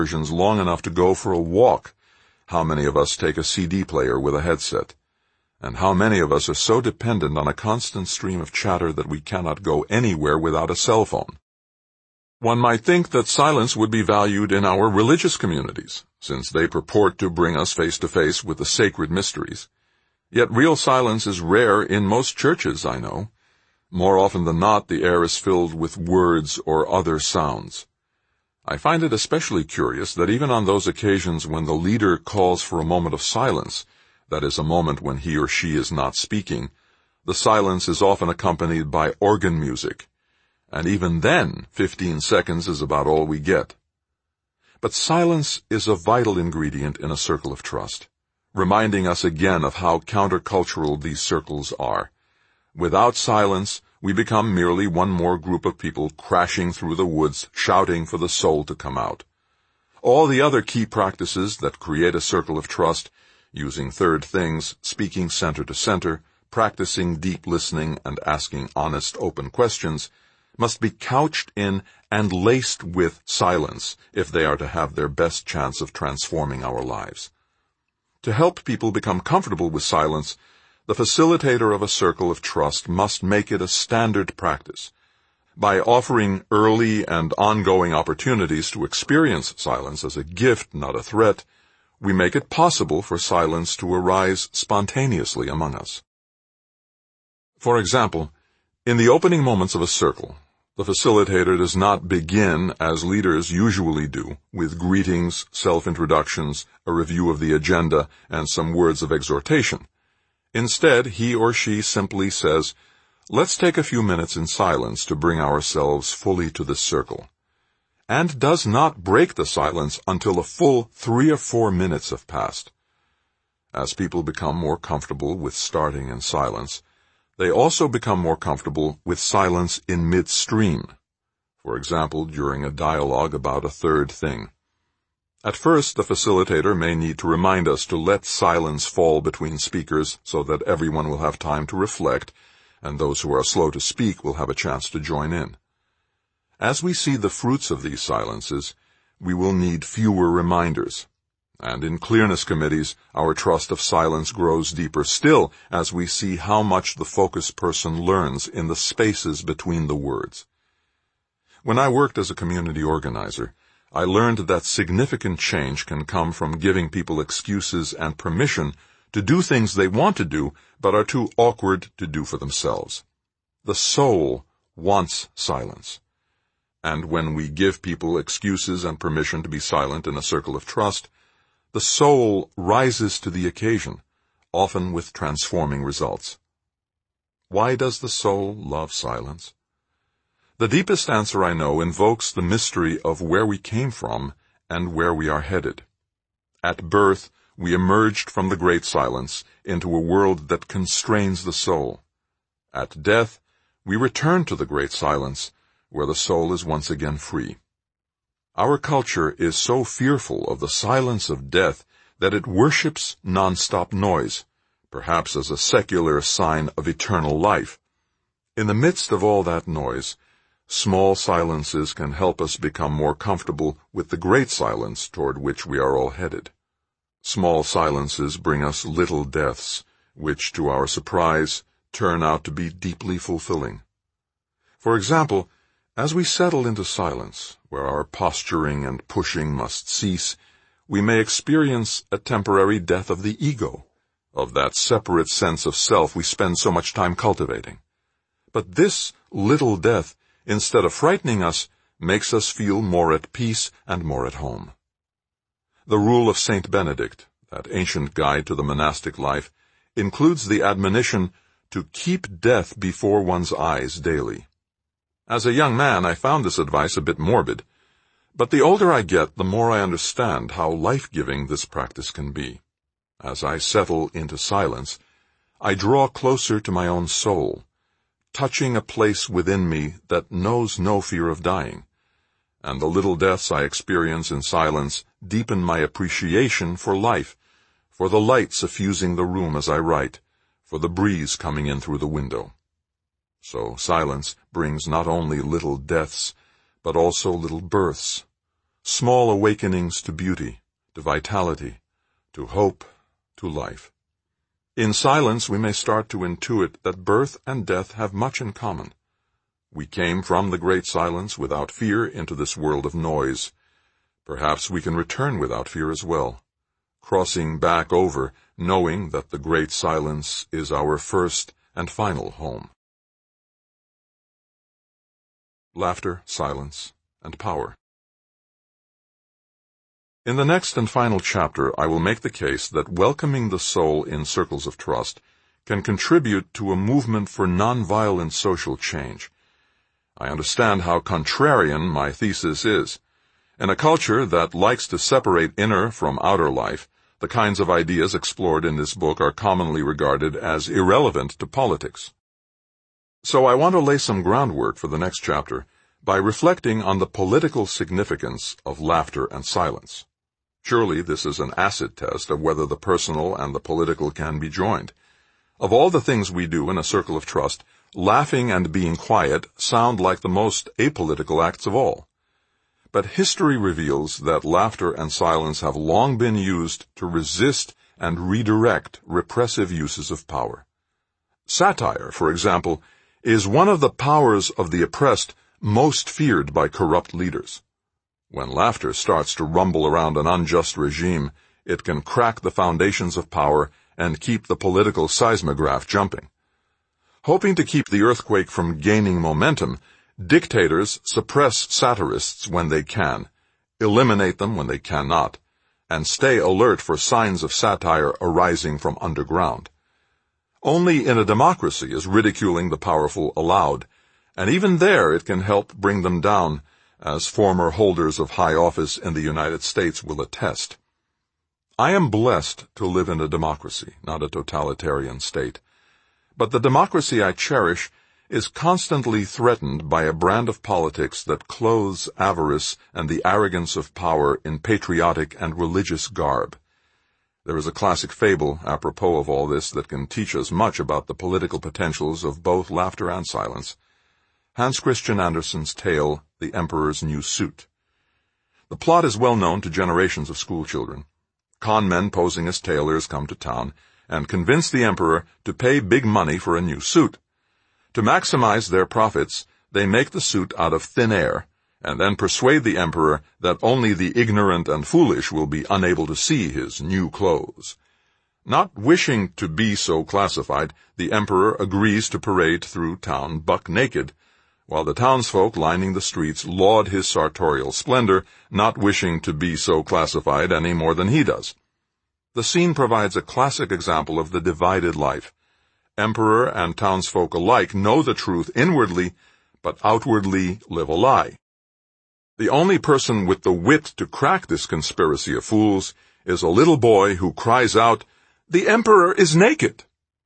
versions long enough to go for a walk? How many of us take a CD player with a headset? And how many of us are so dependent on a constant stream of chatter that we cannot go anywhere without a cell phone? One might think that silence would be valued in our religious communities, since they purport to bring us face to face with the sacred mysteries. Yet real silence is rare in most churches, I know. More often than not, the air is filled with words or other sounds. I find it especially curious that even on those occasions when the leader calls for a moment of silence, that is, a moment when he or she is not speaking, the silence is often accompanied by organ music, and even then 15 seconds is about all we get. But silence is a vital ingredient in a circle of trust, reminding us again of how countercultural these circles are. Without silence, we become merely one more group of people crashing through the woods, shouting for the soul to come out. All the other key practices that create a circle of trust, using third things, speaking center to center, practicing deep listening, and asking honest, open questions, must be couched in and laced with silence if they are to have their best chance of transforming our lives. To help people become comfortable with silence, the facilitator of a circle of trust must make it a standard practice. By offering early and ongoing opportunities to experience silence as a gift, not a threat, we make it possible for silence to arise spontaneously among us. For example, in the opening moments of a circle, the facilitator does not begin, as leaders usually do, with greetings, self-introductions, a review of the agenda, and some words of exhortation. Instead, he or she simply says, "Let's take a few minutes in silence to bring ourselves fully to this circle," and does not break the silence until a full 3 or 4 minutes have passed. As people become more comfortable with starting in silence, they also become more comfortable with silence in midstream, for example, during a dialogue about a third thing. At first, the facilitator may need to remind us to let silence fall between speakers so that everyone will have time to reflect, and those who are slow to speak will have a chance to join in. As we see the fruits of these silences, we will need fewer reminders. And in clearness committees, our trust of silence grows deeper still as we see how much the focused person learns in the spaces between the words. When I worked as a community organizer, I learned that significant change can come from giving people excuses and permission to do things they want to do but are too awkward to do for themselves. The soul wants silence. And when we give people excuses and permission to be silent in a circle of trust, the soul rises to the occasion, often with transforming results. Why does the soul love silence? The deepest answer I know invokes the mystery of where we came from and where we are headed. At birth, we emerged from the great silence into a world that constrains the soul. At death, we return to the great silence, where the soul is once again free. Our culture is so fearful of the silence of death that it worships non-stop noise, perhaps as a secular sign of eternal life. In the midst of all that noise, small silences can help us become more comfortable with the great silence toward which we are all headed. Small silences bring us little deaths, which, to our surprise, turn out to be deeply fulfilling. For example, as we settle into silence, where our posturing and pushing must cease, we may experience a temporary death of the ego, of that separate sense of self we spend so much time cultivating. But this little death, instead of frightening us, makes us feel more at peace and more at home. The rule of Saint Benedict, that ancient guide to the monastic life, includes the admonition to keep death before one's eyes daily. As a young man, I found this advice a bit morbid, but the older I get, the more I understand how life-giving this practice can be. As I settle into silence, I draw closer to my own soul, touching a place within me that knows no fear of dying, and the little deaths I experience in silence deepen my appreciation for life, for the light suffusing the room as I write, for the breeze coming in through the window. So silence brings not only little deaths, but also little births. small awakenings to beauty, to vitality, to hope, to life. In silence we may start to intuit that birth and death have much in common. We came from the great silence without fear into this world of noise. Perhaps we can return without fear as well, crossing back over, knowing that the great silence is our first and final home. Laughter, silence, and power. In the next and final chapter, I will make the case that welcoming the soul in circles of trust can contribute to a movement for nonviolent social change. I understand how contrarian my thesis is. In a culture that likes to separate inner from outer life, the kinds of ideas explored in this book are commonly regarded as irrelevant to politics. So I want to lay some groundwork for the next chapter by reflecting on the political significance of laughter and silence. Surely this is an acid test of whether the personal and the political can be joined. Of all the things we do in a circle of trust, laughing and being quiet sound like the most apolitical acts of all. But history reveals that laughter and silence have long been used to resist and redirect repressive uses of power. Satire, for example, is one of the powers of the oppressed most feared by corrupt leaders. When laughter starts to rumble around an unjust regime, it can crack the foundations of power and keep the political seismograph jumping. Hoping to keep the earthquake from gaining momentum, dictators suppress satirists when they can, eliminate them when they cannot, and stay alert for signs of satire arising from underground. Only in a democracy is ridiculing the powerful allowed, and even there it can help bring them down, as former holders of high office in the United States will attest. I am blessed to live in a democracy, not a totalitarian state. But the democracy I cherish is constantly threatened by a brand of politics that clothes avarice and the arrogance of power in patriotic and religious garb. There is a classic fable apropos of all this that can teach us much about the political potentials of both laughter and silence. Hans Christian Andersen's tale, The Emperor's New Suit. The plot is well known to generations of schoolchildren. Con men posing as tailors come to town and convince the emperor to pay big money for a new suit. To maximize their profits, they make the suit out of thin air, and then persuade the emperor that only the ignorant and foolish will be unable to see his new clothes. Not wishing to be so classified, the emperor agrees to parade through town buck naked, while the townsfolk lining the streets laud his sartorial splendor, not wishing to be so classified any more than he does. The scene provides a classic example of the divided life. Emperor and townsfolk alike know the truth inwardly, but outwardly live a lie. The only person with the wit to crack this conspiracy of fools is a little boy who cries out, "The emperor is naked!"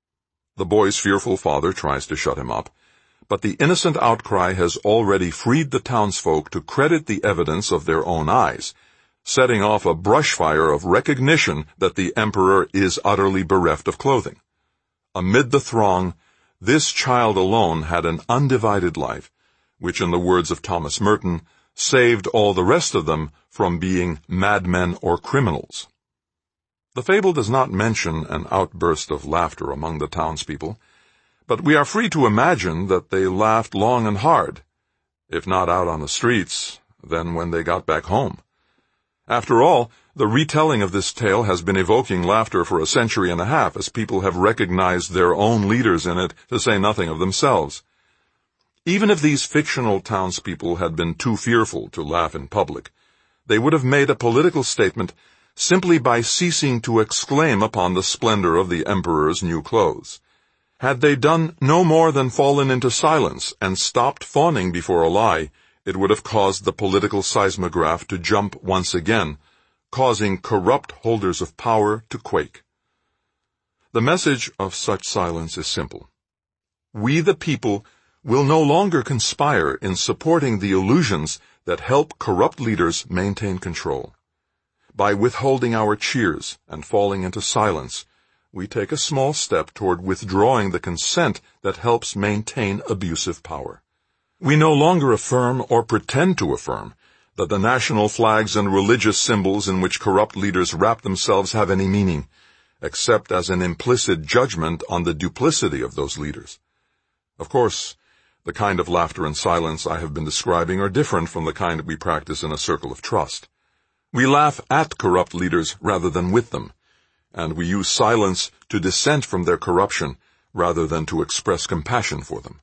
The boy's fearful father tries to shut him up, but the innocent outcry has already freed the townsfolk to credit the evidence of their own eyes, setting off a brushfire of recognition that the emperor is utterly bereft of clothing. Amid the throng, this child alone had an undivided life, which, in the words of Thomas Merton, saved all the rest of them from being madmen or criminals. The fable does not mention an outburst of laughter among the townspeople, but we are free to imagine that they laughed long and hard, if not out on the streets, then when they got back home. After all, the retelling of this tale has been evoking laughter for a century and a half as people have recognized their own leaders in it, to say nothing of themselves. Even if these fictional townspeople had been too fearful to laugh in public, they would have made a political statement simply by ceasing to exclaim upon the splendor of the emperor's new clothes. Had they done no more than fallen into silence and stopped fawning before a lie, it would have caused the political seismograph to jump once again, causing corrupt holders of power to quake. The message of such silence is simple. We, the people, will no longer conspire in supporting the illusions that help corrupt leaders maintain control. By withholding our cheers and falling into silence, we take a small step toward withdrawing the consent that helps maintain abusive power. We no longer affirm or pretend to affirm that the national flags and religious symbols in which corrupt leaders wrap themselves have any meaning, except as an implicit judgment on the duplicity of those leaders. Of course, the kind of laughter and silence I have been describing are different from the kind we practice in a circle of trust. We laugh at corrupt leaders rather than with them, and we use silence to dissent from their corruption rather than to express compassion for them.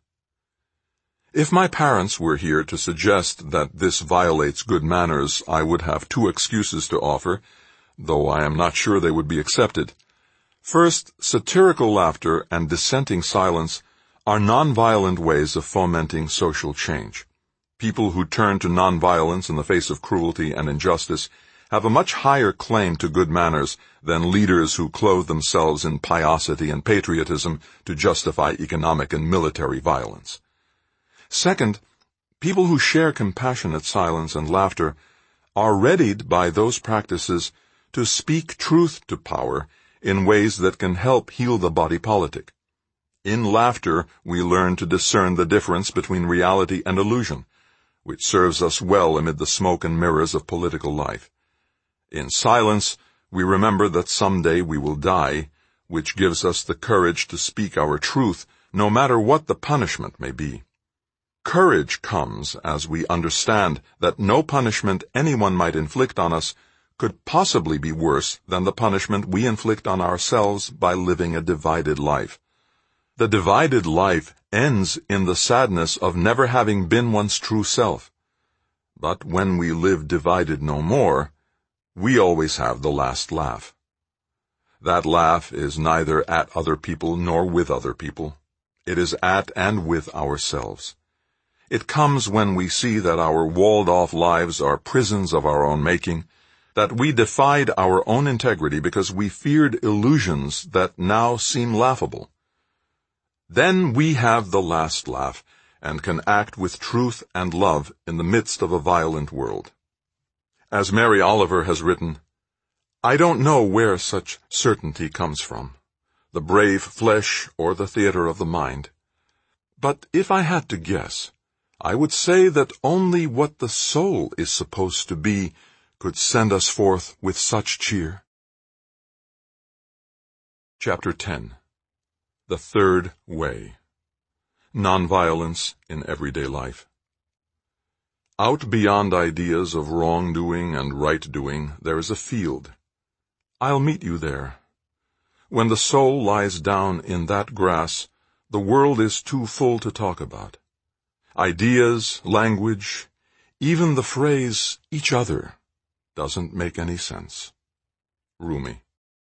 If my parents were here to suggest that this violates good manners, I would have two excuses to offer, though I am not sure they would be accepted. First, satirical laughter and dissenting silence are nonviolent ways of fomenting social change. People who turn to nonviolence in the face of cruelty and injustice have a much higher claim to good manners than leaders who clothe themselves in piosity and patriotism to justify economic and military violence. Second, people who share compassionate silence and laughter are readied by those practices to speak truth to power in ways that can help heal the body politic. In laughter, we learn to discern the difference between reality and illusion, which serves us well amid the smoke and mirrors of political life. In silence, we remember that someday we will die, which gives us the courage to speak our truth, no matter what the punishment may be. Courage comes as we understand that no punishment anyone might inflict on us could possibly be worse than the punishment we inflict on ourselves by living a divided life. The divided life ends in the sadness of never having been one's true self. But when we live divided no more, we always have the last laugh. That laugh is neither at other people nor with other people. It is at and with ourselves. It comes when we see that our walled-off lives are prisons of our own making, that we defied our own integrity because we feared illusions that now seem laughable. Then we have the last laugh and can act with truth and love in the midst of a violent world. As Mary Oliver has written, "I don't know where such certainty comes from, the brave flesh or the theater of the mind. But if I had to guess, I would say that only what the soul is supposed to be could send us forth with such cheer." Chapter 10. The Third Way. Nonviolence in Everyday Life. Out beyond ideas of wrongdoing and right-doing, there is a field. I'll meet you there. When the soul lies down in that grass, the world is too full to talk about. Ideas, language, even the phrase, each other, doesn't make any sense. Rumi.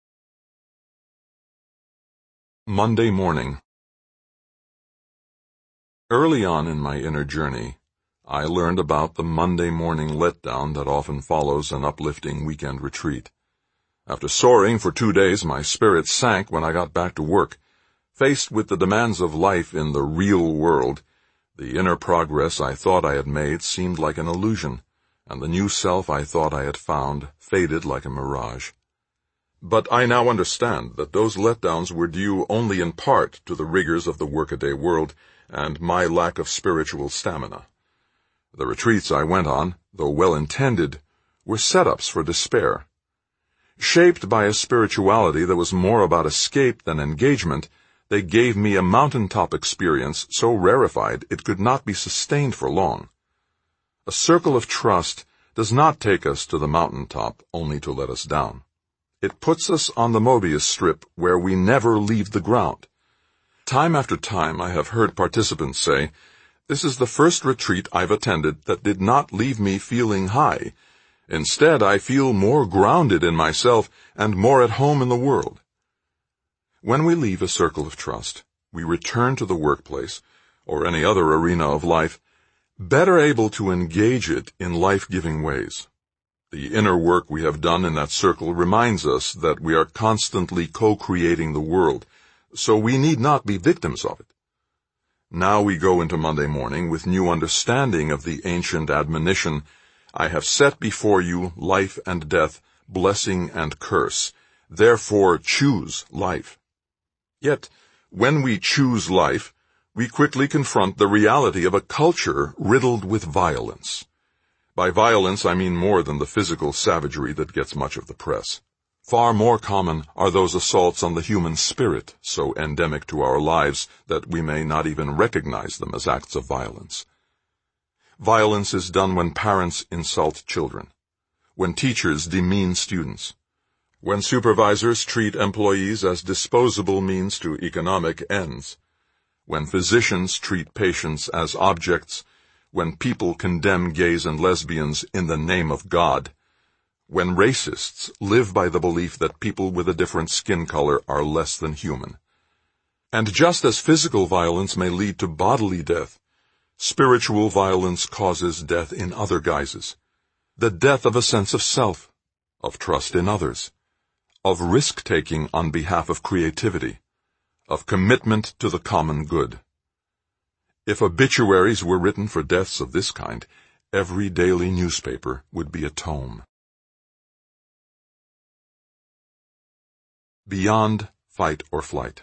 Monday morning. Early on in my inner journey, I learned about the Monday morning letdown that often follows an uplifting weekend retreat. After soaring for 2 days, my spirits sank when I got back to work. Faced with the demands of life in the real world, the inner progress I thought I had made seemed like an illusion, and the new self I thought I had found faded like a mirage. But I now understand that those letdowns were due only in part to the rigors of the workaday world and my lack of spiritual stamina. The retreats I went on, though well-intended, were setups for despair. Shaped by a spirituality that was more about escape than engagement, they gave me a mountaintop experience so rarefied it could not be sustained for long. A circle of trust does not take us to the mountaintop only to let us down. It puts us on the Mobius strip where we never leave the ground. Time after time I have heard participants say, "This is the first retreat I've attended that did not leave me feeling high. Instead, I feel more grounded in myself and more at home in the world." When we leave a circle of trust, we return to the workplace, or any other arena of life, better able to engage it in life-giving ways. The inner work we have done in that circle reminds us that we are constantly co-creating the world, so we need not be victims of it. Now we go into Monday morning with new understanding of the ancient admonition, "I have set before you life and death, blessing and curse. Therefore choose life." Yet, when we choose life, we quickly confront the reality of a culture riddled with violence. By violence, I mean more than the physical savagery that gets much of the press. Far more common are those assaults on the human spirit, so endemic to our lives that we may not even recognize them as acts of violence. Violence is done when parents insult children, when teachers demean students, when supervisors treat employees as disposable means to economic ends, when physicians treat patients as objects, when people condemn gays and lesbians in the name of God, when racists live by the belief that people with a different skin color are less than human. And just as physical violence may lead to bodily death, spiritual violence causes death in other guises. The death of a sense of self, of trust in others, of risk-taking on behalf of creativity, of commitment to the common good. If obituaries were written for deaths of this kind, every daily newspaper would be a tome. Beyond fight or flight.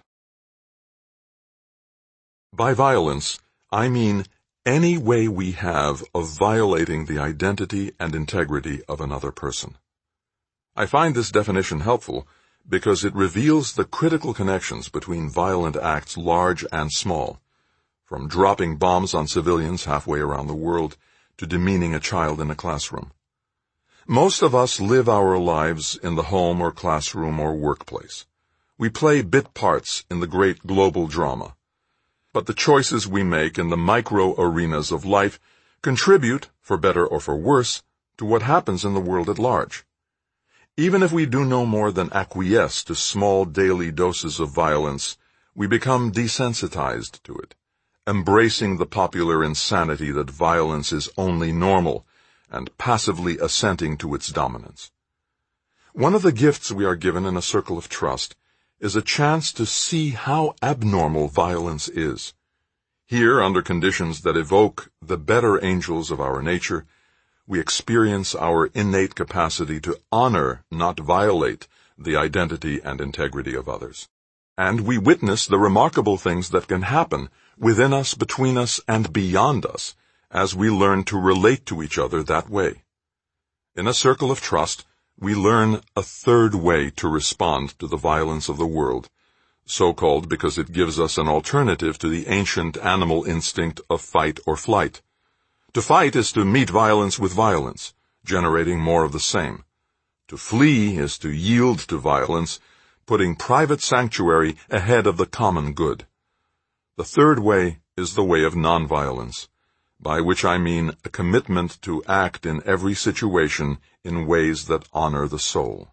By violence, I mean any way we have of violating the identity and integrity of another person. I find this definition helpful because it reveals the critical connections between violent acts large and small, from dropping bombs on civilians halfway around the world to demeaning a child in a classroom. Most of us live our lives in the home or classroom or workplace. We play bit parts in the great global drama. But the choices we make in the micro arenas of life contribute, for better or for worse, to what happens in the world at large. Even if we do no more than acquiesce to small daily doses of violence, we become desensitized to it, embracing the popular insanity that violence is only normal, and passively assenting to its dominance. One of the gifts we are given in a circle of trust is a chance to see how abnormal violence is. Here, under conditions that evoke the better angels of our nature, we experience our innate capacity to honor, not violate, the identity and integrity of others. And we witness the remarkable things that can happen within us, between us, and beyond us, as we learn to relate to each other that way. In a circle of trust, we learn a third way to respond to the violence of the world, so-called because it gives us an alternative to the ancient animal instinct of fight or flight. To fight is to meet violence with violence, generating more of the same. To flee is to yield to violence, putting private sanctuary ahead of the common good. The third way is the way of nonviolence, by which I mean a commitment to act in every situation in ways that honor the soul.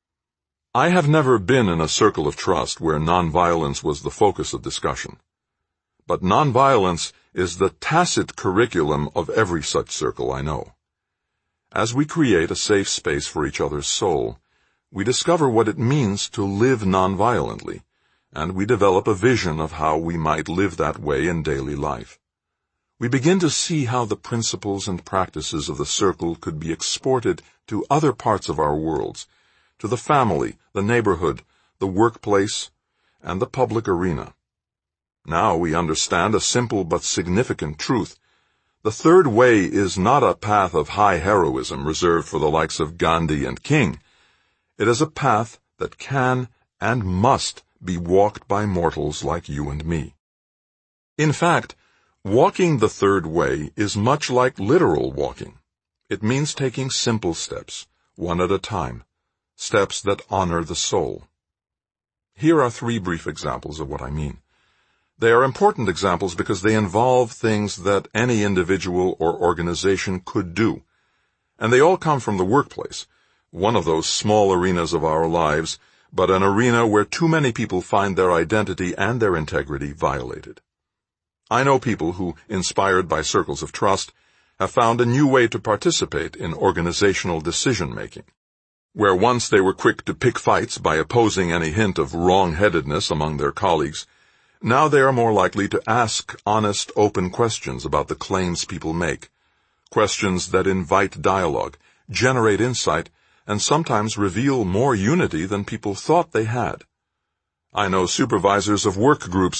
I have never been in a circle of trust where nonviolence was the focus of discussion. But nonviolence is the tacit curriculum of every such circle I know. As we create a safe space for each other's soul, we discover what it means to live nonviolently, and we develop a vision of how we might live that way in daily life. We begin to see how the principles and practices of the circle could be exported to other parts of our worlds, to the family, the neighborhood, the workplace, and the public arena. Now we understand a simple but significant truth. The third way is not a path of high heroism reserved for the likes of Gandhi and King. It is a path that can and must be walked by mortals like you and me. In fact, walking the third way is much like literal walking. It means taking simple steps, one at a time, steps that honor the soul. Here are 3 brief examples of what I mean. They are important examples because they involve things that any individual or organization could do, and they all come from the workplace, one of those small arenas of our lives, but an arena where too many people find their identity and their integrity violated. I know people who, inspired by circles of trust, have found a new way to participate in organizational decision-making. Where once they were quick to pick fights by opposing any hint of wrong-headedness among their colleagues, now they are more likely to ask honest, open questions about the claims people make, questions that invite dialogue, generate insight, and sometimes reveal more unity than people thought they had. I know supervisors of work groups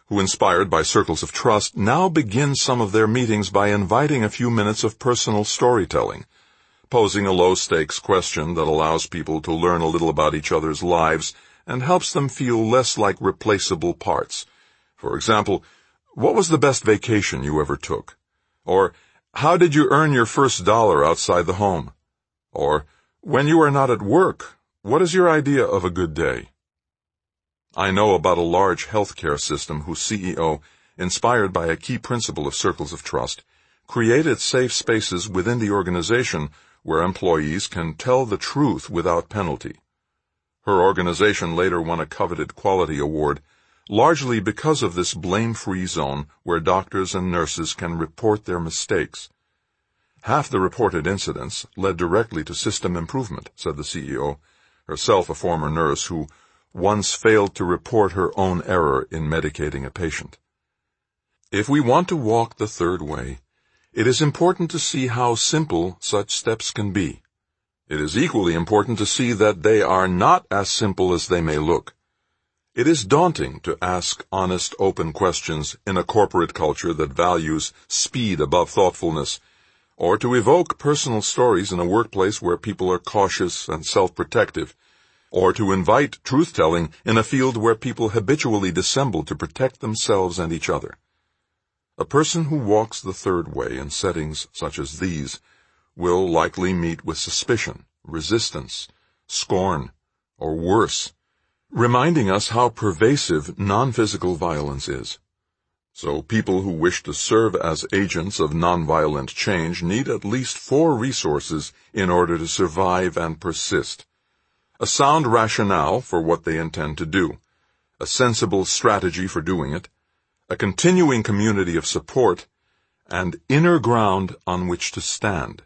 who, inspired by Circles of Trust, now begin some of their meetings by inviting a few minutes of personal storytelling, posing a low-stakes question that allows people to learn a little about each other's lives and helps them feel less like replaceable parts. For example, what was the best vacation you ever took? Or, how did you earn your first dollar outside the home? Or, when you are not at work, what is your idea of a good day? I know about a large healthcare system whose CEO, inspired by a key principle of Circles of Trust, created safe spaces within the organization where employees can tell the truth without penalty. Her organization later won a coveted quality award, largely because of this blame-free zone where doctors and nurses can report their mistakes. Half the reported incidents led directly to system improvement, said the CEO, herself a former nurse who once failed to report her own error in medicating a patient. If we want to walk the third way, it is important to see how simple such steps can be. It is equally important to see that they are not as simple as they may look. It is daunting to ask honest, open questions in a corporate culture that values speed above thoughtfulness, or to evoke personal stories in a workplace where people are cautious and self-protective, or to invite truth-telling in a field where people habitually dissemble to protect themselves and each other. A person who walks the third way in settings such as these will likely meet with suspicion, resistance, scorn, or worse, reminding us how pervasive non-physical violence is. So people who wish to serve as agents of nonviolent change need at least 4 resources in order to survive and persist. A sound rationale for what they intend to do, a sensible strategy for doing it, a continuing community of support, and inner ground on which to stand.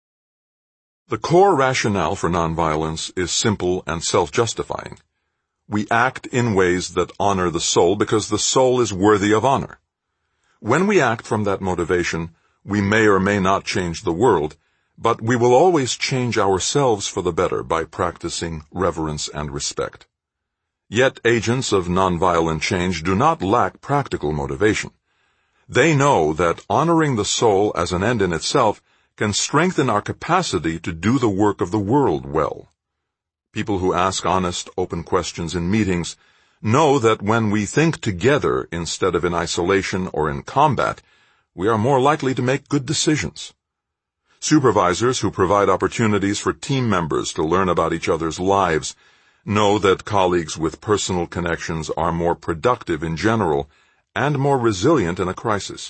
The core rationale for nonviolence is simple and self-justifying. We act in ways that honor the soul because the soul is worthy of honor. When we act from that motivation, we may or may not change the world, but we will always change ourselves for the better by practicing reverence and respect. Yet agents of nonviolent change do not lack practical motivation. They know that honoring the soul as an end in itself can strengthen our capacity to do the work of the world well. People who ask honest, open questions in meetings know that when we think together instead of in isolation or in combat, we are more likely to make good decisions. Supervisors who provide opportunities for team members to learn about each other's lives know that colleagues with personal connections are more productive in general and more resilient in a crisis.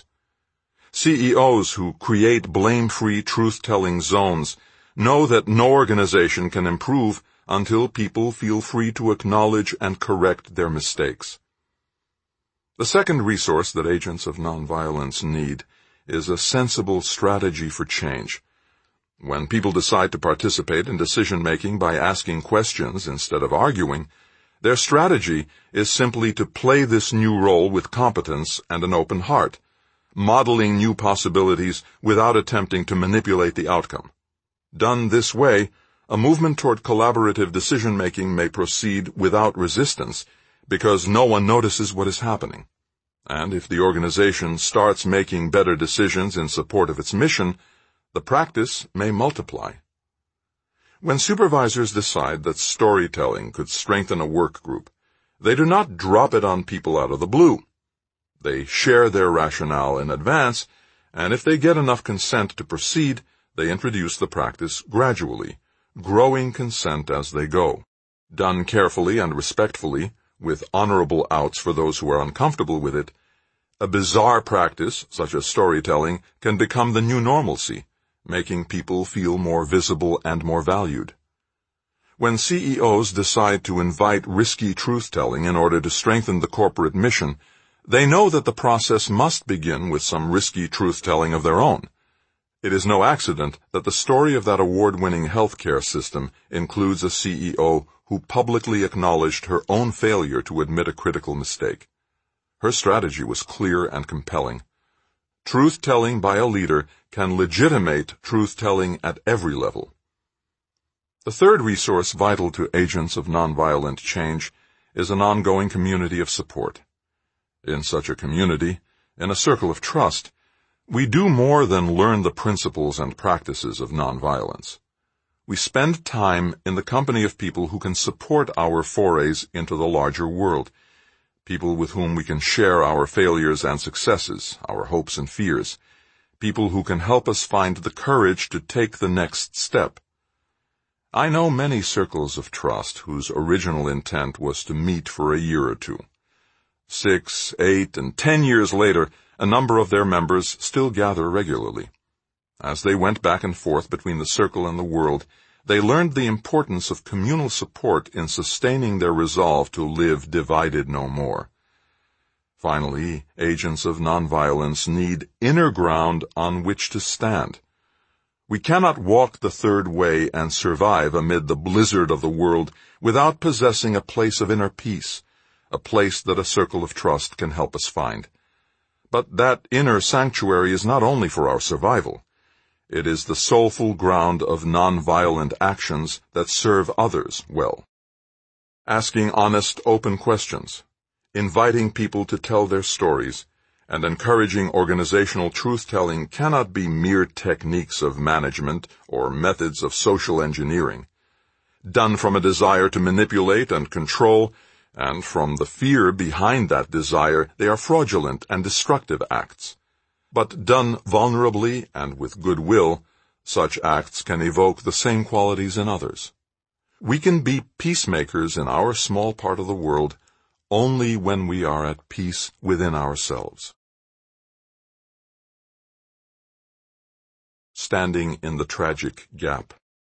CEOs who create blame-free truth-telling zones know that no organization can improve until people feel free to acknowledge and correct their mistakes. The second resource that agents of nonviolence need is a sensible strategy for change. When people decide to participate in decision-making by asking questions instead of arguing, their strategy is simply to play this new role with competence and an open heart, modeling new possibilities without attempting to manipulate the outcome. Done this way, a movement toward collaborative decision-making may proceed without resistance because no one notices what is happening. And if the organization starts making better decisions in support of its mission, the practice may multiply. When supervisors decide that storytelling could strengthen a work group, they do not drop it on people out of the blue. They share their rationale in advance, and if they get enough consent to proceed, they introduce the practice gradually, growing consent as they go. Done carefully and respectfully, with honorable outs for those who are uncomfortable with it, a bizarre practice, such as storytelling, can become the new normalcy, making people feel more visible and more valued. When CEOs decide to invite risky truth-telling in order to strengthen the corporate mission, they know that the process must begin with some risky truth-telling of their own. It is no accident that the story of that award-winning healthcare system includes a CEO who publicly acknowledged her own failure to admit a critical mistake. Her strategy was clear and compelling. Truth-telling by a leader can legitimate truth-telling at every level. The third resource vital to agents of nonviolent change is an ongoing community of support. In such a community, in a circle of trust, we do more than learn the principles and practices of nonviolence. We spend time in the company of people who can support our forays into the larger world, people with whom we can share our failures and successes, our hopes and fears, people who can help us find the courage to take the next step. I know many circles of trust whose original intent was to meet for a year or two. 6, 8, and 10 years later, a number of their members still gather regularly. As they went back and forth between the circle and the world, they learned the importance of communal support in sustaining their resolve to live divided no more. Finally, agents of nonviolence need inner ground on which to stand. We cannot walk the third way and survive amid the blizzard of the world without possessing a place of inner peace, a place that a circle of trust can help us find. But that inner sanctuary is not only for our survival. It is the soulful ground of nonviolent actions that serve others well. Asking honest, open questions, inviting people to tell their stories, and encouraging organizational truth-telling cannot be mere techniques of management or methods of social engineering. Done from a desire to manipulate and control, and from the fear behind that desire, they are fraudulent and destructive acts. But done vulnerably and with goodwill, such acts can evoke the same qualities in others. We can be peacemakers in our small part of the world only when we are at peace within ourselves. Standing in the tragic gap.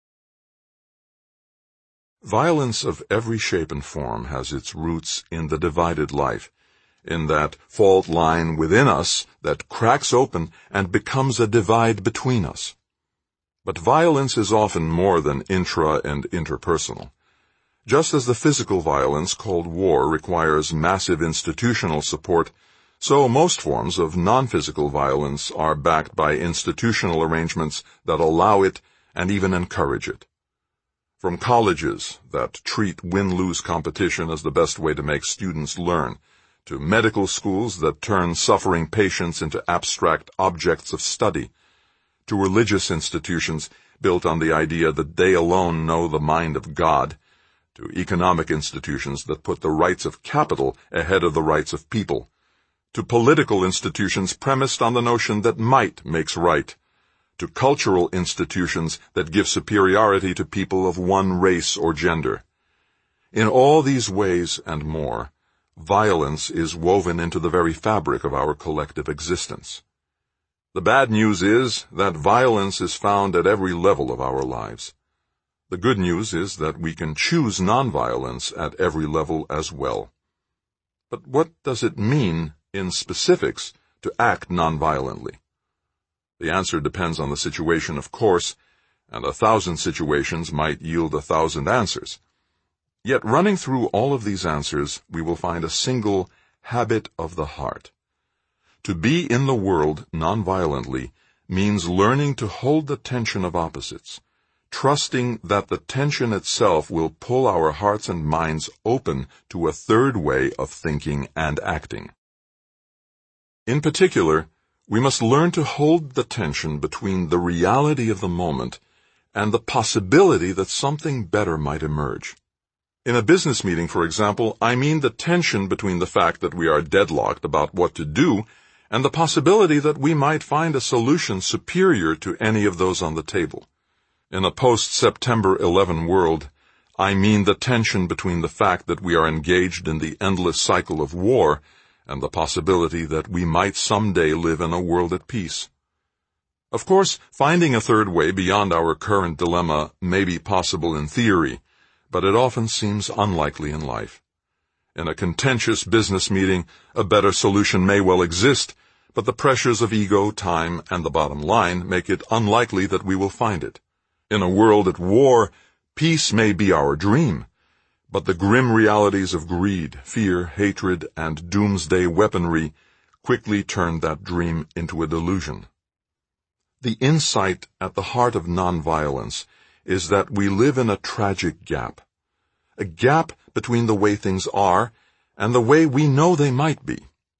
Violence of every shape and form has its roots in the divided life, in that fault line within us that cracks open and becomes a divide between us. But violence is often more than intra- and interpersonal. Just as the physical violence called war requires massive institutional support, so most forms of non-physical violence are backed by institutional arrangements that allow it and even encourage it. From colleges that treat win-lose competition as the best way to make students learn, to medical schools that turn suffering patients into abstract objects of study, to religious institutions built on the idea that they alone know the mind of God, to economic institutions that put the rights of capital ahead of the rights of people, to political institutions premised on the notion that might makes right, to cultural institutions that give superiority to people of one race or gender. In all these ways and more, violence is woven into the very fabric of our collective existence. The bad news is that violence is found at every level of our lives. The good news is that we can choose nonviolence at every level as well. But what does it mean, in specifics, to act nonviolently? The answer depends on the situation, of course, and 1,000 situations might yield 1,000 answers. Yet running through all of these answers, we will find a single habit of the heart. To be in the world nonviolently means learning to hold the tension of opposites, trusting that the tension itself will pull our hearts and minds open to a third way of thinking and acting. In particular, we must learn to hold the tension between the reality of the moment and the possibility that something better might emerge. In a business meeting, for example, I mean the tension between the fact that we are deadlocked about what to do and the possibility that we might find a solution superior to any of those on the table. In a post-September 11 world, I mean the tension between the fact that we are engaged in the endless cycle of war and the possibility that we might someday live in a world at peace. Of course, finding a third way beyond our current dilemma may be possible in theory, but it often seems unlikely in life. In a contentious business meeting, a better solution may well exist, but the pressures of ego, time, and the bottom line make it unlikely that we will find it. In a world at war, peace may be our dream, but the grim realities of greed, fear, hatred, and doomsday weaponry quickly turn that dream into a delusion. The insight at the heart of nonviolence is that we live in a tragic gap. A gap between the way things are and the way we know they might be.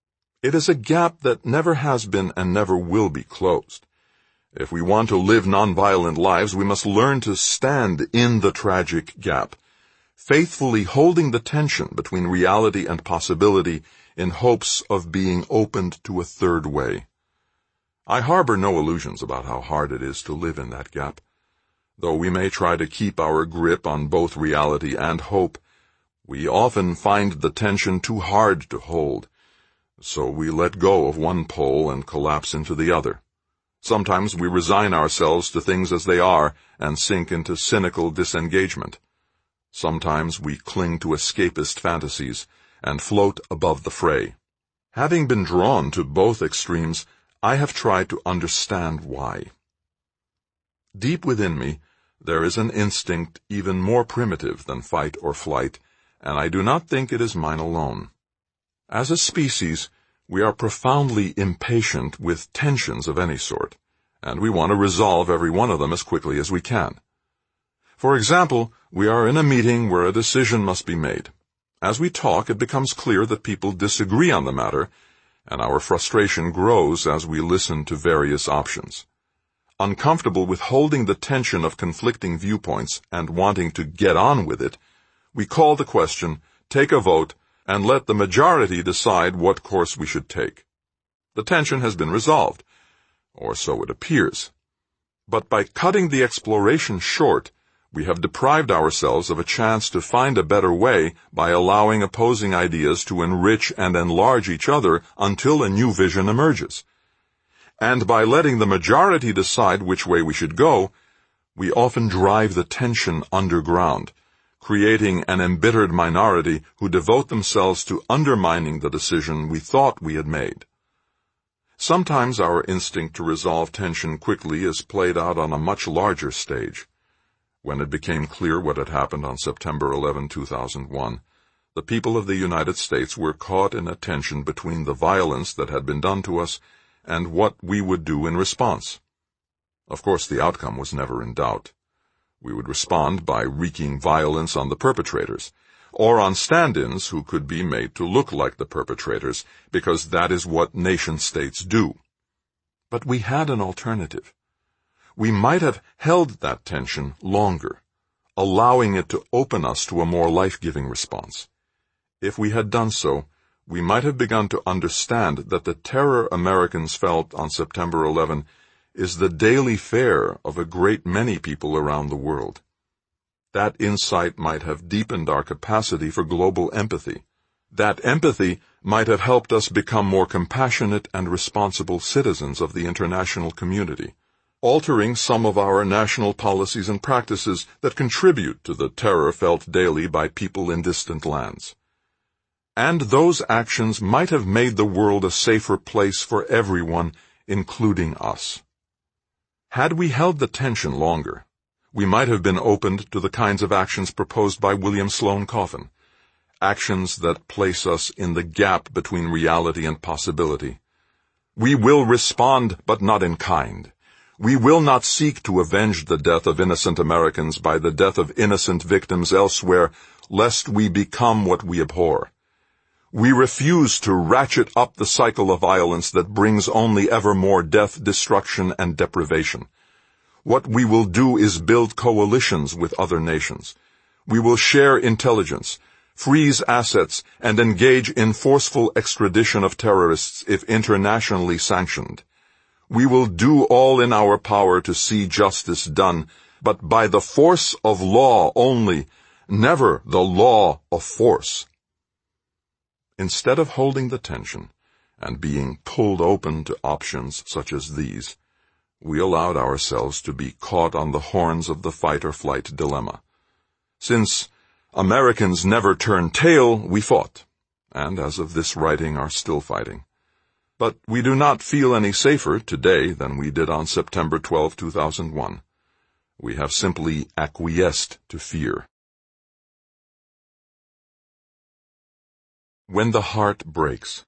It is a gap that never has been and never will be closed. If we want to live nonviolent lives, we must learn to stand in the tragic gap, faithfully holding the tension between reality and possibility in hopes of being opened to a third way. I harbor no illusions about how hard it is to live in that gap. Though we may try to keep our grip on both reality and hope, we often find the tension too hard to hold, so we let go of one pole and collapse into the other. Sometimes we resign ourselves to things as they are and sink into cynical disengagement. Sometimes we cling to escapist fantasies and float above the fray. Having been drawn to both extremes, I have tried to understand why. Deep within me, there is an instinct even more primitive than fight or flight, and I do not think it is mine alone. As a species, we are profoundly impatient with tensions of any sort, and we want to resolve every one of them as quickly as we can. For example, we are in a meeting where a decision must be made. As we talk, it becomes clear that people disagree on the matter, and our frustration grows as we listen to various options. Uncomfortable with holding the tension of conflicting viewpoints and wanting to get on with it, we call the question, take a vote, and let the majority decide what course we should take. The tension has been resolved, or so it appears. But by cutting the exploration short, we have deprived ourselves of a chance to find a better way by allowing opposing ideas to enrich and enlarge each other until a new vision emerges. And by letting the majority decide which way we should go, we often drive the tension underground, creating an embittered minority who devote themselves to undermining the decision we thought we had made. Sometimes our instinct to resolve tension quickly is played out on a much larger stage. When it became clear what had happened on September 11, 2001, the people of the United States were caught in a tension between the violence that had been done to us and what we would do in response. Of course, the outcome was never in doubt. We would respond by wreaking violence on the perpetrators, or on stand-ins who could be made to look like the perpetrators, because that is what nation-states do. But we had an alternative. We might have held that tension longer, allowing it to open us to a more life-giving response. If we had done so, we might have begun to understand that the terror Americans felt on September 11 is the daily fare of a great many people around the world. That insight might have deepened our capacity for global empathy. That empathy might have helped us become more compassionate and responsible citizens of the international community, altering some of our national policies and practices that contribute to the terror felt daily by people in distant lands. And those actions might have made the world a safer place for everyone, including us. Had we held the tension longer, we might have been opened to the kinds of actions proposed by William Sloane Coffin, actions that place us in the gap between reality and possibility. We will respond, but not in kind. We will not seek to avenge the death of innocent Americans by the death of innocent victims elsewhere, lest we become what we abhor. We refuse to ratchet up the cycle of violence that brings only ever more death, destruction, and deprivation. What we will do is build coalitions with other nations. We will share intelligence, freeze assets, and engage in forceful extradition of terrorists if internationally sanctioned. We will do all in our power to see justice done, but by the force of law only, never the law of force. Instead of holding the tension and being pulled open to options such as these, we allowed ourselves to be caught on the horns of the fight-or-flight dilemma. Since Americans never turned tail, we fought, and as of this writing are still fighting. But we do not feel any safer today than we did on September 12, 2001. We have simply acquiesced to fear. When the heart breaks.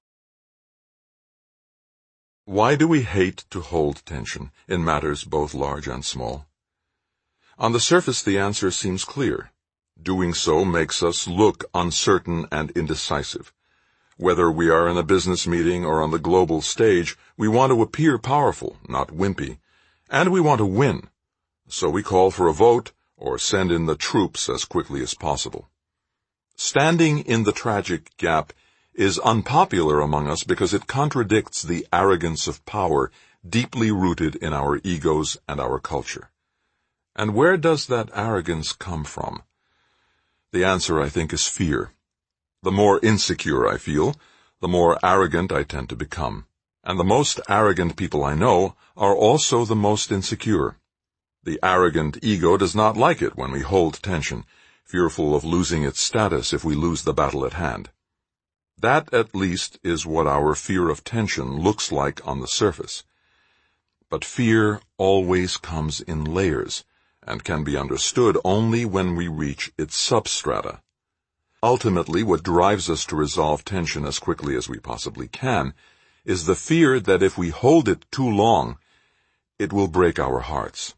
Why do we hate to hold tension in matters both large and small? On the surface, the answer seems clear. Doing so makes us look uncertain and indecisive. Whether we are in a business meeting or on the global stage, we want to appear powerful, not wimpy, and we want to win. So we call for a vote or send in the troops as quickly as possible. Standing in the tragic gap is unpopular among us because it contradicts the arrogance of power deeply rooted in our egos and our culture. And where does that arrogance come from? The answer, I think, is fear. The more insecure I feel, the more arrogant I tend to become. And the most arrogant people I know are also the most insecure. The arrogant ego does not like it when we hold tension, fearful of losing its status if we lose the battle at hand. That, at least, is what our fear of tension looks like on the surface. But fear always comes in layers, and can be understood only when we reach its substrata. Ultimately, what drives us to resolve tension as quickly as we possibly can is the fear that if we hold it too long, it will break our hearts.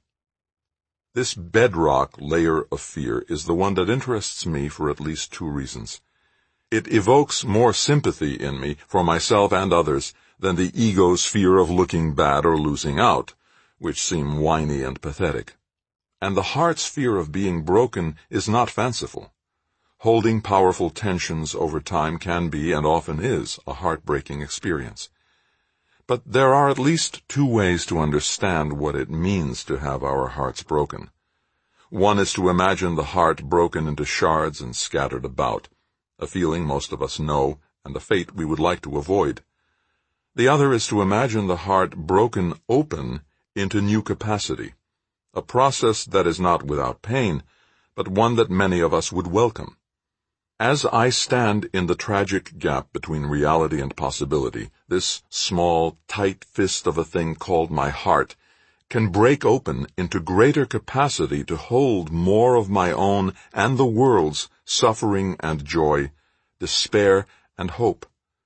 This bedrock layer of fear is the one that interests me for at least two reasons. It evokes more sympathy in me for myself and others than the ego's fear of looking bad or losing out, which seem whiny and pathetic. And the heart's fear of being broken is not fanciful. Holding powerful tensions over time can be, and often is, a heartbreaking experience. But there are at least two ways to understand what it means to have our hearts broken. One is to imagine the heart broken into shards and scattered about, a feeling most of us know, and a fate we would like to avoid. The other is to imagine the heart broken open into new capacity, a process that is not without pain, but one that many of us would welcome. As I stand in the tragic gap between reality and possibility, this small, tight fist of a thing called my heart can break open into greater capacity to hold more of my own and the world's suffering and joy, despair and hope.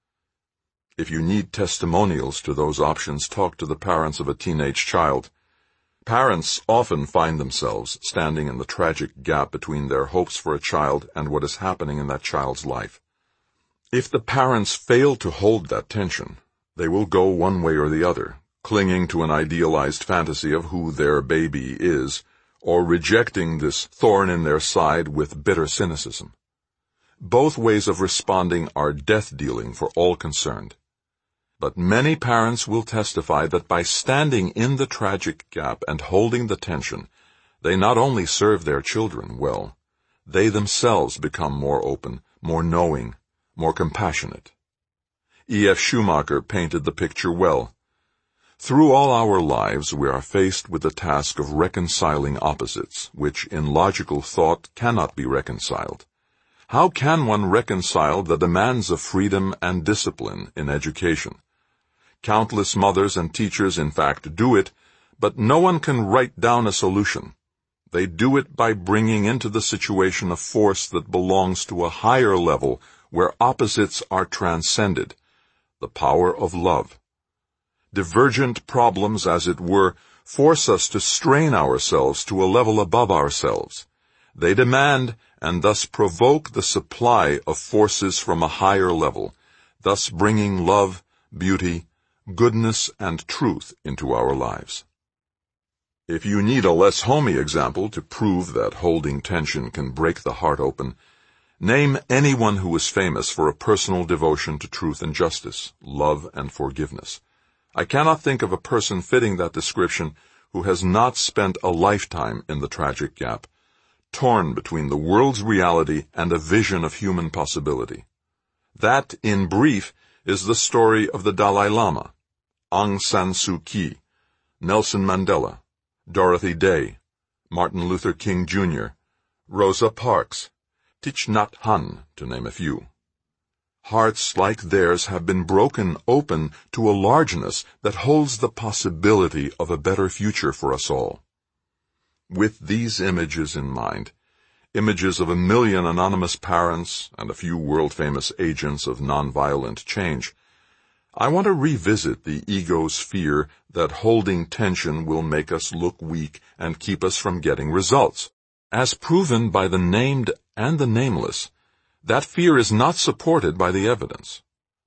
If you need testimonials to those options, talk to the parents of a teenage child. Parents often find themselves standing in the tragic gap between their hopes for a child and what is happening in that child's life. If the parents fail to hold that tension, they will go one way or the other, clinging to an idealized fantasy of who their baby is, or rejecting this thorn in their side with bitter cynicism. Both ways of responding are death-dealing for all concerned. But many parents will testify that by standing in the tragic gap and holding the tension, they not only serve their children well, they themselves become more open, more knowing, more compassionate. E.F. Schumacher painted the picture well. Through all our lives we are faced with the task of reconciling opposites, which in logical thought cannot be reconciled. How can one reconcile the demands of freedom and discipline in education? Countless mothers and teachers, in fact, do it, but no one can write down a solution. They do it by bringing into the situation a force that belongs to a higher level where opposites are transcended, the power of love. Divergent problems, as it were, force us to strain ourselves to a level above ourselves. They demand and thus provoke the supply of forces from a higher level, thus bringing love, beauty, goodness, and truth into our lives. If you need a less homey example to prove that holding tension can break the heart open, name anyone who is famous for a personal devotion to truth and justice, love and forgiveness. I cannot think of a person fitting that description who has not spent a lifetime in the tragic gap, torn between the world's reality and a vision of human possibility. That, in brief, is the story of the Dalai Lama, Aung San Suu Kyi, Nelson Mandela, Dorothy Day, Martin Luther King Jr., Rosa Parks, Thich Nhat Hanh, to name a few. Hearts like theirs have been broken open to a largeness that holds the possibility of a better future for us all. With these images in mind, images of 1 million anonymous parents and a few world-famous agents of nonviolent change, I want to revisit the ego's fear that holding tension will make us look weak and keep us from getting results. As proven by the named and the nameless, that fear is not supported by the evidence.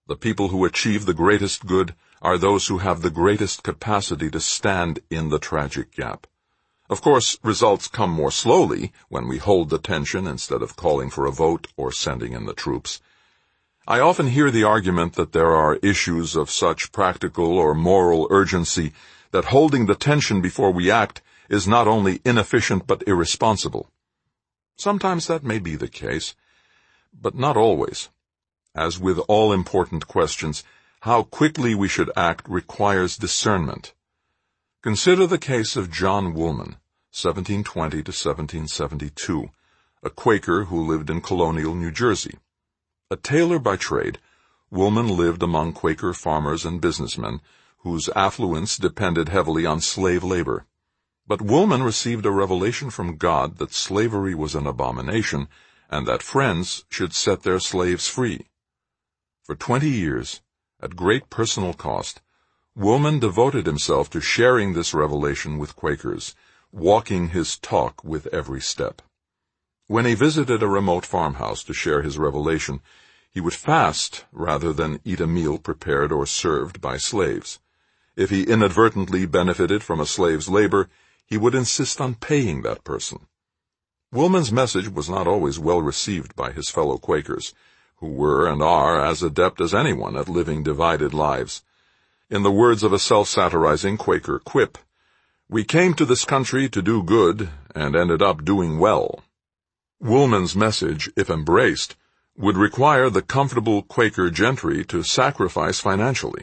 The people who achieve the greatest good are those who have the greatest capacity to stand in the tragic gap. Of course, results come more slowly when we hold the tension instead of calling for a vote or sending in the troops. I often hear the argument that there are issues of such practical or moral urgency that holding the tension before we act is not only inefficient but irresponsible. Sometimes that may be the case, but not always. As with all important questions, how quickly we should act requires discernment. Consider the case of John Woolman, 1720 to 1772, a Quaker who lived in colonial New Jersey. A tailor by trade, Woolman lived among Quaker farmers and businessmen whose affluence depended heavily on slave labor. But Woolman received a revelation from God that slavery was an abomination and that friends should set their slaves free. For 20 years, at great personal cost, Woolman devoted himself to sharing this revelation with Quakers, walking his talk with every step. When he visited a remote farmhouse to share his revelation, he would fast rather than eat a meal prepared or served by slaves. If he inadvertently benefited from a slave's labor, he would insist on paying that person. Woolman's message was not always well received by his fellow Quakers, who were and are as adept as anyone at living divided lives. In the words of a self-satirizing Quaker quip, "We came to this country to do good and ended up doing well." Woolman's message, if embraced, would require the comfortable Quaker gentry to sacrifice financially.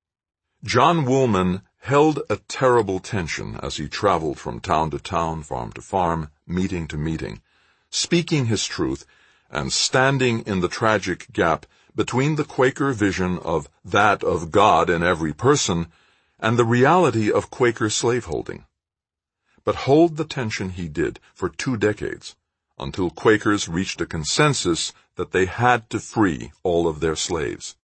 John Woolman held a terrible tension as he traveled from town to town, farm to farm, meeting to meeting, speaking his truth and standing in the tragic gap between the Quaker vision of that of God in every person and the reality of Quaker slaveholding. But hold the tension he did for 2 decades, until Quakers reached a consensus that they had to free all of their slaves.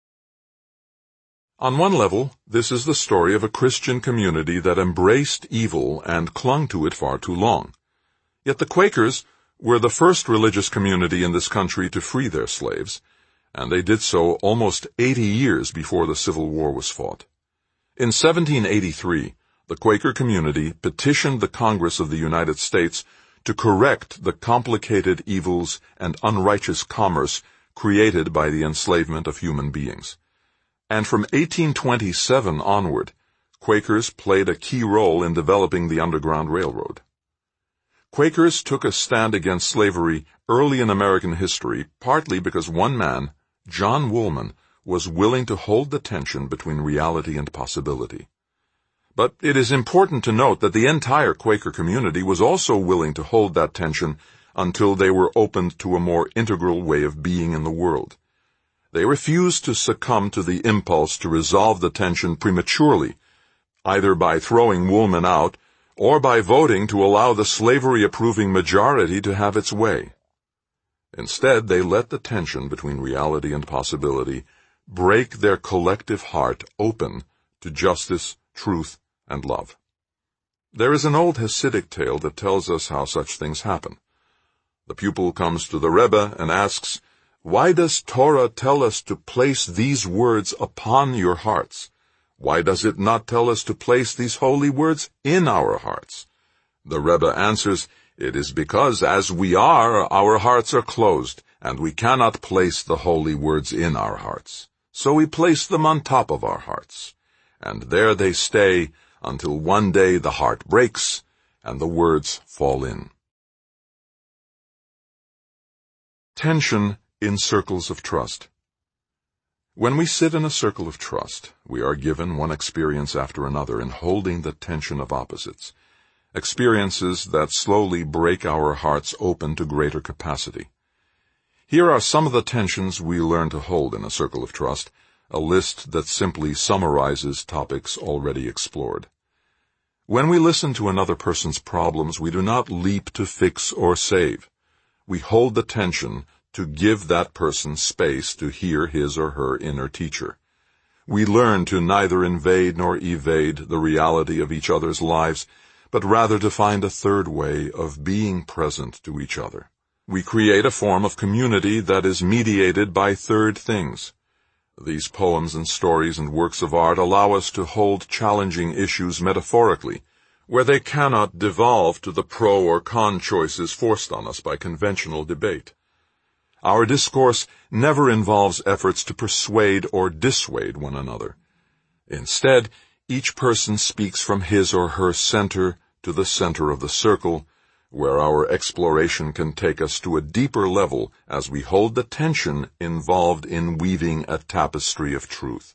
On one level, this is the story of a Christian community that embraced evil and clung to it far too long. Yet the Quakers were the first religious community in this country to free their slaves, and they did so almost 80 years before the Civil War was fought. In 1783, the Quaker community petitioned the Congress of the United States to correct the complicated evils and unrighteous commerce created by the enslavement of human beings. And from 1827 onward, Quakers played a key role in developing the Underground Railroad. Quakers took a stand against slavery early in American history, partly because one man, John Woolman, was willing to hold the tension between reality and possibility. But it is important to note that the entire Quaker community was also willing to hold that tension until they were opened to a more integral way of being in the world. They refused to succumb to the impulse to resolve the tension prematurely, either by throwing Woolman out or by voting to allow the slavery-approving majority to have its way. Instead, they let the tension between reality and possibility break their collective heart open to justice, truth, and love. There is an old Hasidic tale that tells us how such things happen. The pupil comes to the Rebbe and asks, "Why does Torah tell us to place these words upon your hearts? Why does it not tell us to place these holy words in our hearts?" The Rebbe answers, "It is because as we are, our hearts are closed, and we cannot place the holy words in our hearts. So we place them on top of our hearts. And there they stay until one day the heart breaks and the words fall in." Tension in circles of trust. When we sit in a circle of trust, we are given one experience after another in holding the tension of opposites, experiences that slowly break our hearts open to greater capacity. Here are some of the tensions we learn to hold in a circle of trust, a list that simply summarizes topics already explored. When we listen to another person's problems, we do not leap to fix or save. We hold the tension to give that person space to hear his or her inner teacher. We learn to neither invade nor evade the reality of each other's lives, but rather to find a third way of being present to each other. We create a form of community that is mediated by third things. These poems and stories and works of art allow us to hold challenging issues metaphorically, where they cannot devolve to the pro or con choices forced on us by conventional debate. Our discourse never involves efforts to persuade or dissuade one another. Instead, each person speaks from his or her center to the center of the circle, where our exploration can take us to a deeper level as we hold the tension involved in weaving a tapestry of truth.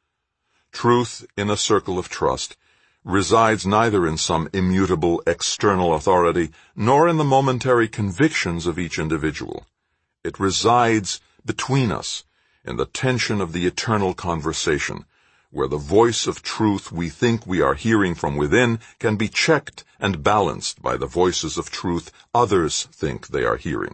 Truth in a circle of trust resides neither in some immutable external authority nor in the momentary convictions of each individual. It resides between us in the tension of the eternal conversation, where the voice of truth we think we are hearing from within can be checked and balanced by the voices of truth others think they are hearing.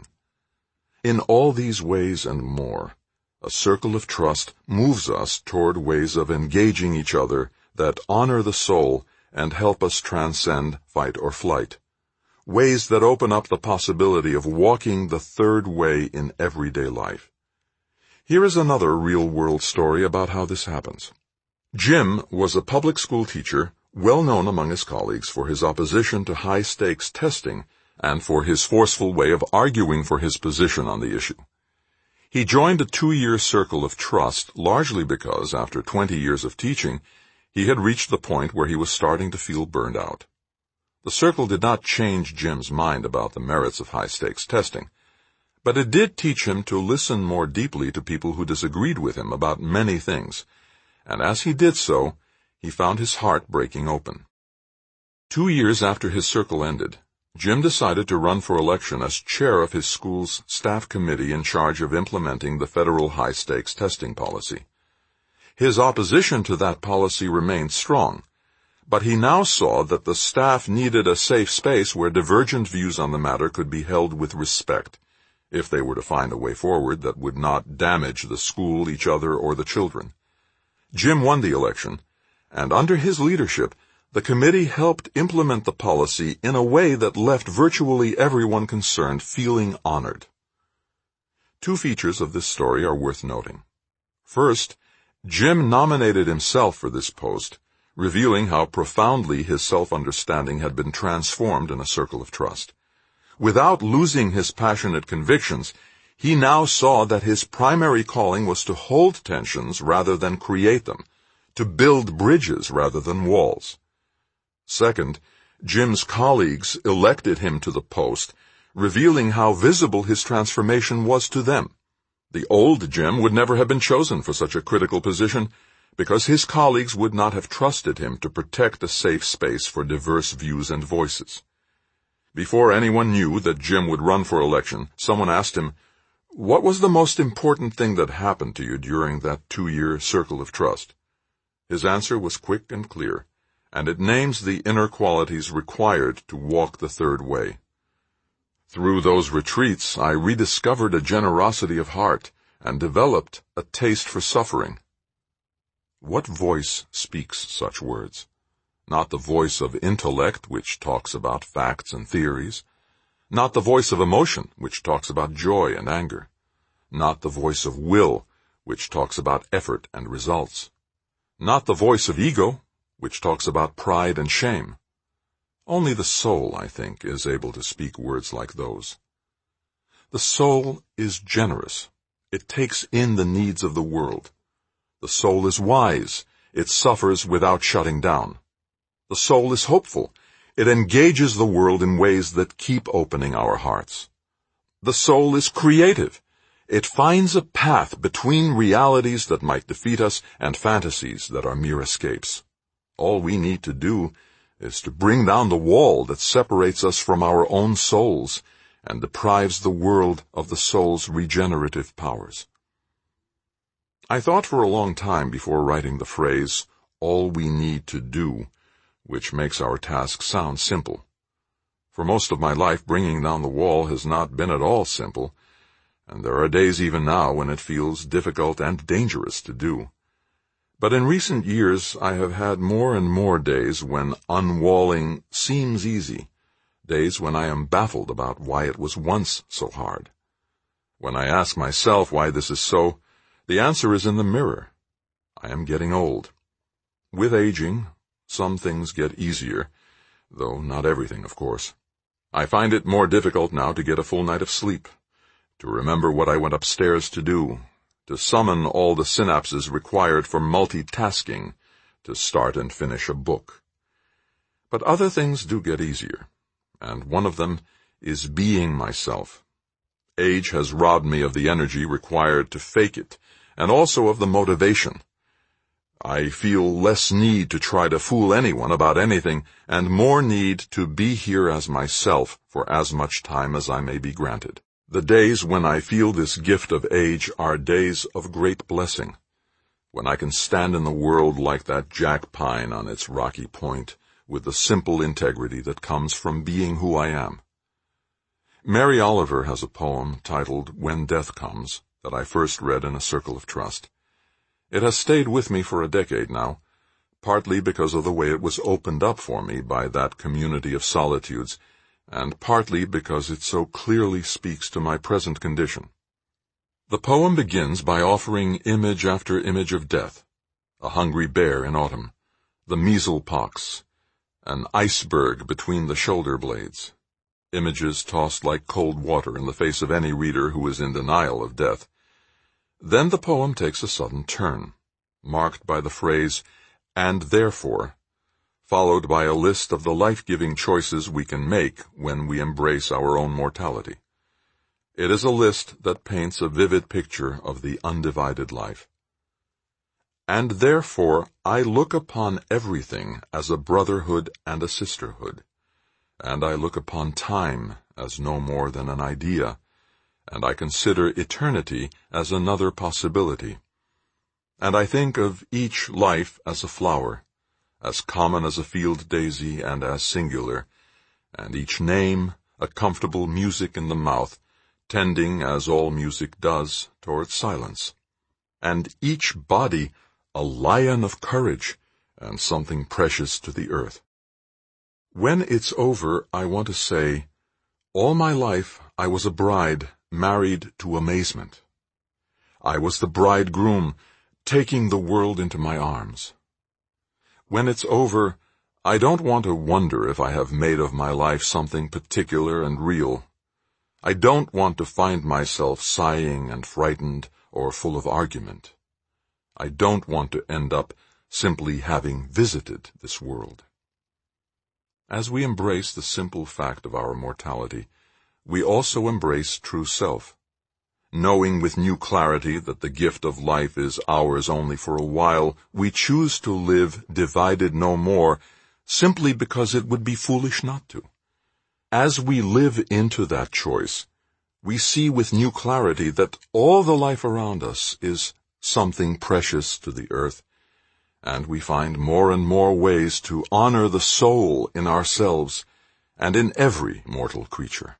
In all these ways and more, a circle of trust moves us toward ways of engaging each other that honor the soul and help us transcend fight or flight. Ways that open up the possibility of walking the third way in everyday life. Here is another real-world story about how this happens. Jim was a public school teacher, well known among his colleagues for his opposition to high-stakes testing and for his forceful way of arguing for his position on the issue. He joined a 2-year circle of trust largely because, after 20 years of teaching, he had reached the point where he was starting to feel burned out. The circle did not change Jim's mind about the merits of high-stakes testing, but it did teach him to listen more deeply to people who disagreed with him about many things, and as he did so, he found his heart breaking open. 2 years after his circle ended, Jim decided to run for election as chair of his school's staff committee in charge of implementing the federal high-stakes testing policy. His opposition to that policy remained strong, but he now saw that the staff needed a safe space where divergent views on the matter could be held with respect, if they were to find a way forward that would not damage the school, each other, or the children. Jim won the election, and under his leadership, the committee helped implement the policy in a way that left virtually everyone concerned feeling honored. 2 features of this story are worth noting. First, Jim nominated himself for this post, revealing how profoundly his self-understanding had been transformed in a circle of trust. Without losing his passionate convictions, he now saw that his primary calling was to hold tensions rather than create them, to build bridges rather than walls. Second, Jim's colleagues elected him to the post, revealing how visible his transformation was to them. The old Jim would never have been chosen for such a critical position, because his colleagues would not have trusted him to protect a safe space for diverse views and voices. Before anyone knew that Jim would run for election, someone asked him, "What was the most important thing that happened to you during that 2-year circle of trust?" His answer was quick and clear, and it names the inner qualities required to walk the third way. "Through those retreats, I rediscovered a generosity of heart and developed a taste for suffering." What voice speaks such words? Not the voice of intellect, which talks about facts and theories. Not the voice of emotion, which talks about joy and anger. Not the voice of will, which talks about effort and results. Not the voice of ego, which talks about pride and shame. Only the soul, I think, is able to speak words like those. The soul is generous. It takes in the needs of the world. The soul is wise. It suffers without shutting down. The soul is hopeful. It engages the world in ways that keep opening our hearts. The soul is creative. It finds a path between realities that might defeat us and fantasies that are mere escapes. All we need to do is to bring down the wall that separates us from our own souls and deprives the world of the soul's regenerative powers. I thought for a long time before writing the phrase, "all we need to do," which makes our task sound simple. For most of my life, bringing down the wall has not been at all simple, and there are days even now when it feels difficult and dangerous to do. But in recent years, I have had more and more days when unwalling seems easy, days when I am baffled about why it was once so hard. When I ask myself why this is so, The answer is in the mirror. I am getting old. With aging, some things get easier, though not everything, of course. I find it more difficult now to get a full night of sleep, to remember what I went upstairs to do, to summon all the synapses required for multitasking, to start and finish a book. But other things do get easier, and one of them is being myself. Age has robbed me of the energy required to fake it, and also of the motivation. I feel less need to try to fool anyone about anything, and more need to be here as myself for as much time as I may be granted. The days when I feel this gift of age are days of great blessing, when I can stand in the world like that jack pine on its rocky point, with the simple integrity that comes from being who I am. Mary Oliver has a poem titled When Death Comes that I first read in a circle of trust. It has stayed with me for a decade now, partly because of the way it was opened up for me by that community of solitudes, and partly because it so clearly speaks to my present condition. The poem begins by offering image after image of death: a hungry bear in autumn, the measles pox, an iceberg between the shoulder blades, images tossed like cold water in the face of any reader who is in denial of death. Then the poem takes a sudden turn, marked by the phrase, "and therefore," followed by a list of the life-giving choices we can make when we embrace our own mortality. It is a list that paints a vivid picture of the undivided life. "And therefore I look upon everything as a brotherhood and a sisterhood, and I look upon time as no more than an idea, and I consider eternity as another possibility. And I think of each life as a flower, as common as a field daisy and as singular, and each name a comfortable music in the mouth, tending, as all music does, towards silence, and each body a lion of courage and something precious to the earth. When it's over, I want to say, all my life I was a bride married to amazement. I was the bridegroom taking the world into my arms. When it's over, I don't want to wonder if I have made of my life something particular and real. I don't want to find myself sighing and frightened or full of argument. I don't want to end up simply having visited this world. As we embrace the simple fact of our mortality, we also embrace true self, knowing with new clarity that the gift of life is ours only for a while. We choose to live divided no more, simply because it would be foolish not to. As we live into that choice, we see with new clarity that all the life around us is something precious to the earth, and we find more and more ways to honor the soul in ourselves and in every mortal creature.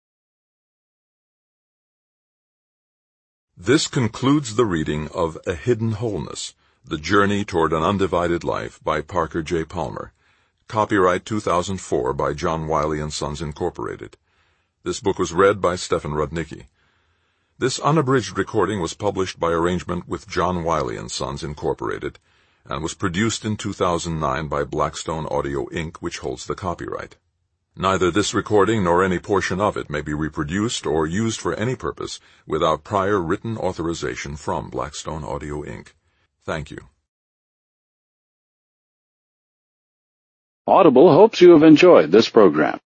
This concludes the reading of A Hidden Wholeness, The Journey Toward an Undivided Life by Parker J. Palmer. Copyright 2004 by John Wiley & Sons, Incorporated. This book was read by Stefan Rudnicki. This unabridged recording was published by arrangement with John Wiley & Sons, Incorporated, and was produced in 2009 by Blackstone Audio, Inc., which holds the copyright. Neither this recording nor any portion of it may be reproduced or used for any purpose without prior written authorization from Blackstone Audio, Inc. Thank you. Audible hopes you have enjoyed this program.